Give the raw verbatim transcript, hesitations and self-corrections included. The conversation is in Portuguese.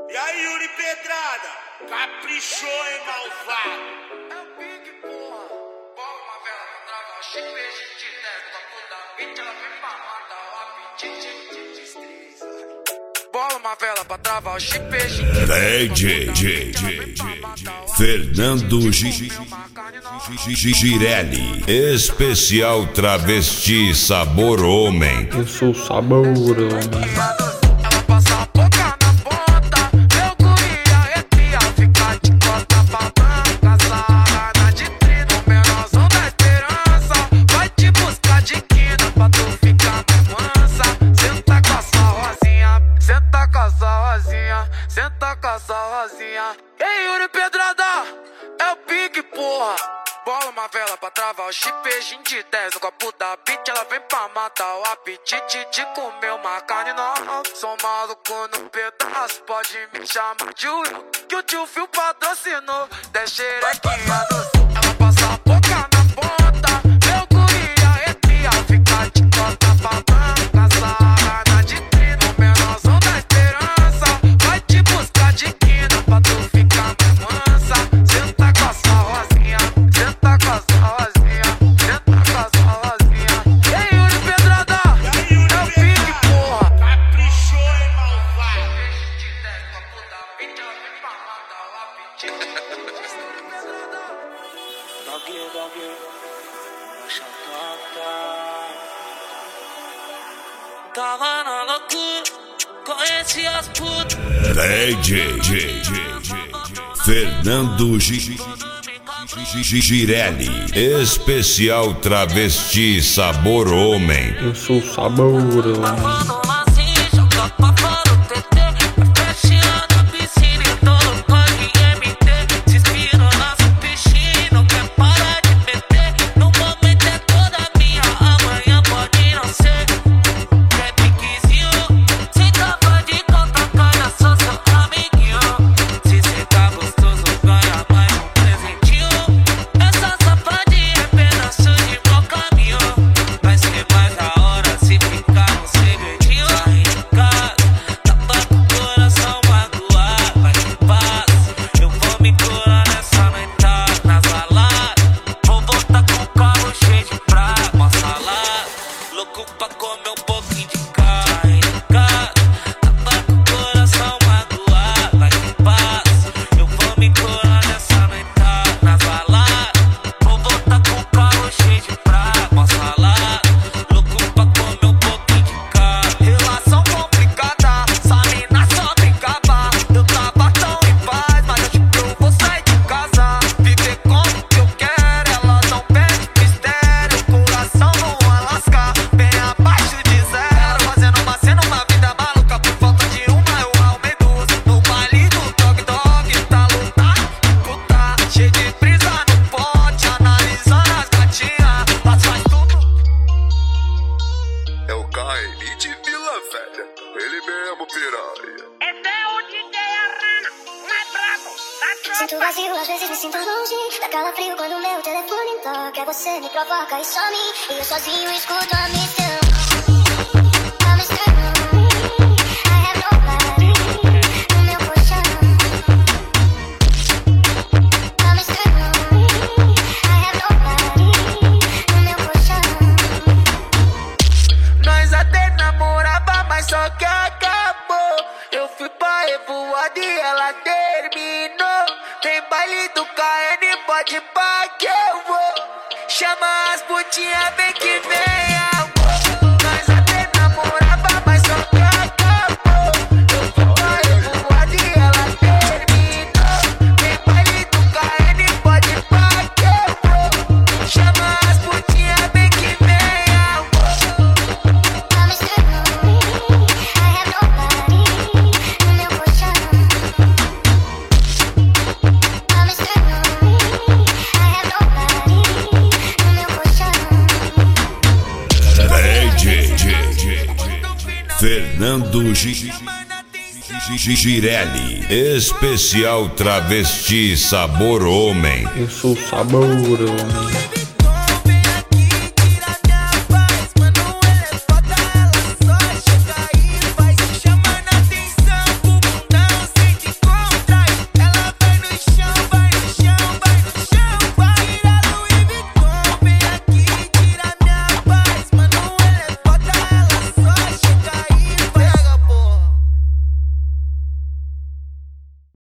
E aí, Yuri Pedrada? Caprichou, hein, malvado? É o pique, porra. Bola uma vela pra travar, chique, beijo de dez, papo da beat, ela vem pra matar o apetite. Bola uma vela pra travar o chique, beijo de D J, J, J, Fernando Girelli, especial travesti sabor homem. Eu sou sabor homem. Ela passa a boca na ponta, meu guri arrepia, fica de costa pra branca, sarrada de trino, menorzão da esperança, vai te buscar de quina pra tu ficar mais mansa. Senta com essa rosinha, senta com essa rosinha, senta com essa rosinha. Ei, Yuri Pedrada, é o pique, porra. Bola uma vela pra travar o chip, beijinho de dez no copo da beat, ela vem pra matar o apetite de comer uma carne nova. Sou maluco no pedaço, pode me chamar de Will, que o tio Fio patrocinou, dez xerequinha no sul. Ela passa a boca na ponta, meu guri arrepia, fica de costa pra branca, sarrada de trino, menorzão da esperança, vai te buscar de quina pra tu ficar mais mansa. Senta com essa rosinha, senta com essa rosinha, senta com essa rosinha. Ei, Yuri Pedrada, é o pique, porra. Caprichou, hein, malvado? Doggy, doggy, deixa tocar. Tava na loucura, conheci as putas. D J, J, Fernando Girelli, especial travesti sabor homem. Eu sou sabor homem. Sinto vazio, às vezes me sinto longe. Dá calafrio quando meu telefone toca. Você me provoca e some. E eu sozinho escuto a missão. Nós até namorava, mas só que acabou. Eu fui pra revoada e ela terminou. Tem baile do K N, pode ir pra que eu vou. Chama as putinhas, vem que vem, amor. Nós até namorava, mas só que acabou. Eu fui pra revoada e ela terminou. Tem baile do K N, pode ir pra que eu vou. Chama as putinhas, vem que vem, amor. Fernando Girelli, especial travesti sabor homem. Eu sou sabor homem.